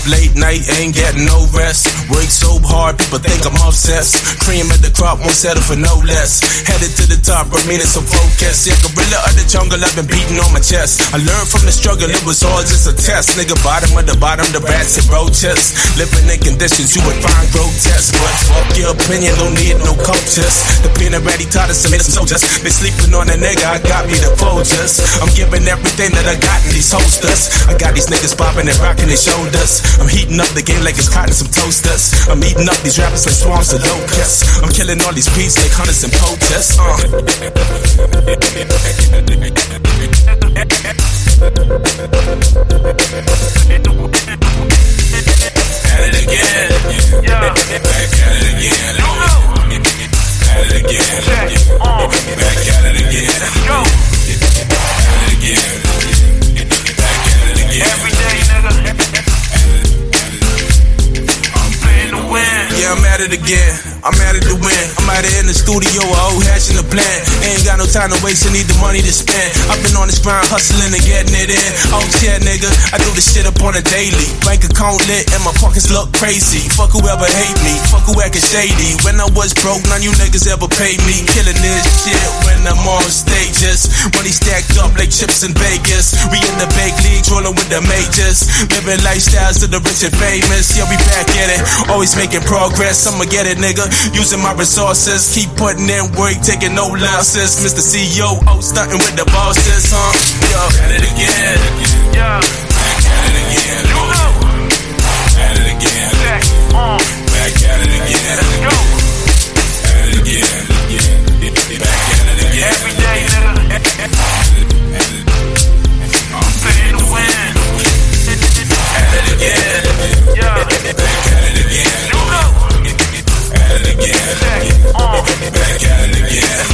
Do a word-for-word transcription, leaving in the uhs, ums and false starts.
late night, ain't getting no rest. Work so hard, people think I'm obsessed. Cream at the crop, won't settle for no less. Headed to the top, remaining so focused. Yeah, gorilla of the jungle, I've been beating on my chest. I learned from the struggle, it was all just a test. Nigga, bottom of the bottom, the rats and roaches. Living in conditions you would find grotesque. But fuck your opinion, don't need no coaches. The pen already taught us to make some soldiers. They sleeping on a nigga, I got me the Folgers. I'm giving everything that I got in these holsters. I got these niggas popping and rocking their shoulders. I'm heating up the game like it's cotton some toasters. I'm eating up these rappers like swarms of locusts. I'm killing all these beats like hunters and poachers. Uh. At it again. Yeah. Back at it again. At it again. Back at it again. Go. At it again. Back at it again. Every day, nigga. I'm playing to win. Yeah, I'm at it again. I'm at it to win. I'm out here in the studio, a whole hashing the plan. Ain't got no time to waste, I need the money to spend. I've been on this grind, hustling and getting it in. Oh yeah, nigga, I do this shit up on a daily. Bank account lit and my pockets look crazy. Fuck whoever hate me, fuck who acting shady. When I was broke, none you niggas ever paid me. Killing this shit when I'm on stages. Money stacked up like chips in Vegas. We in the big leagues, rolling with the majors. Living lifestyles of the rich and famous. Yeah, we back at it, always making progress. I'ma get it, nigga. Using my resources, keep putting in work, taking no losses. Mister C E O, stunting with the bosses, huh? Yo, at it again. Yeah. Back at it again. You know. At it again. Back, uh. Back at it again. Let's go. At it again. Back at it again. Every day, nigga. I'm playing to win. At it again. Yeah. Back at it again. You know. At it again. Back, uh. Back at it again.